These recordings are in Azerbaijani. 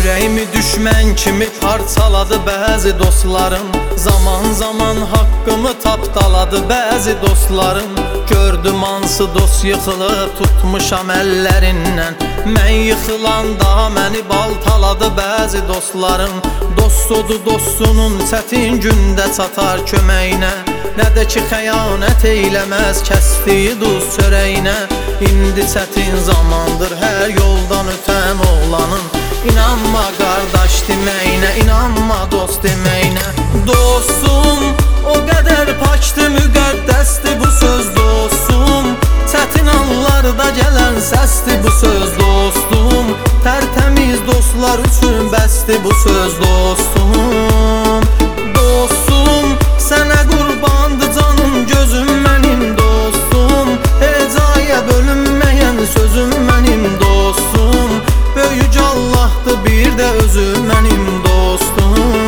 Ürəyimi düşmən kimi parçaladı bəzi dostlarım. Zaman zaman haqqımı tapdaladı bəzi dostlarım. Gördüm hansı dost yıxılıb tutmuşam əllərindən. Mən yıxılanda məni baltaladı bəzi dostlarım. Dostudur dostunun çətin gündə çatar köməyinə. Nə də ki xəyanət eyləməz kəsdiyi duz çörəyinə. İndi çətin zamandır hər yoldan ötən oğlanın. İnanma qardaş deməyinə, inanma dost deməyinə. Dostum o qədər pakdır, müqəddəsdir bu söz dostum. Çətin anlarda gələn səsdir bu söz dostum. Tərtəmiz dostlar üçün bəsdir bu söz dostum. Dostum sənə qurbandı canım gözüm mənim dostum. Hecaya bölünməyən sözüm mənim dostum. Böyük Allahdır bir də özü mənim dostum.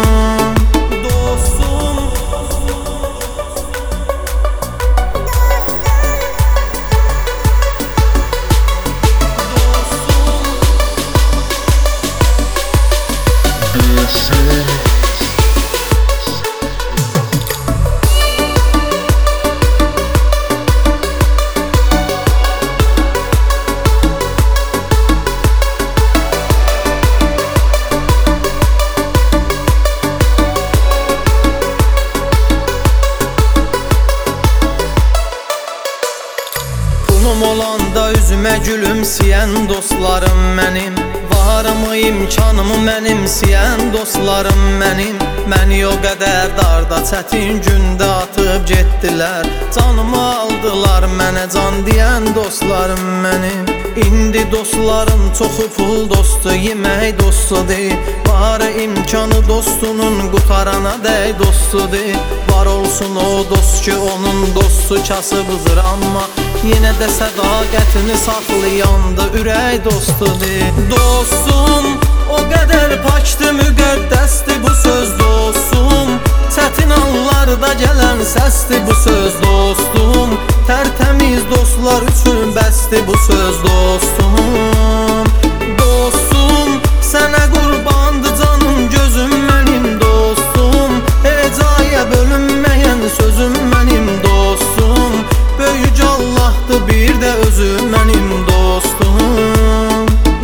Pulum olanda üzümə gülümsəyən dostlarım mənim. Varımı, imkanımı mənimsəyən dostlarım mənim. Məni o qədər darda çətin gündə atıb getdilər. Canımı aldılar mənə can deyən dostlarım mənim. İndi dostlarım çoxu pul dostu, yemək dostudur. Varı imkanı dostunun qutarana dəy dostudur. Var olsun o dost ki onun dostu kasıbıdır, amma yenə də sədaqətini saxlayandı ürək dostudur. Dostum o qədər pakdır, müqəddəsdir bu söz dostum. Çətin anlarda gələn səsdir bu söz dostum. Tərtəmiz dostlar üçün bəsdir bu söz dostum. Dostum sənə qurbandı canım gözüm mənim dostum. Hecaya bölünməyən sözüm mənim dostum. Böyük Allahdır bir də özü mənim dostum.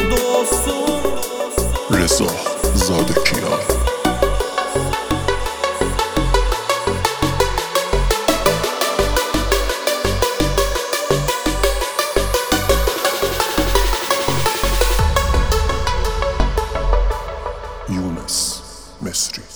Reza Zadəkiyan. Yunus Mesri.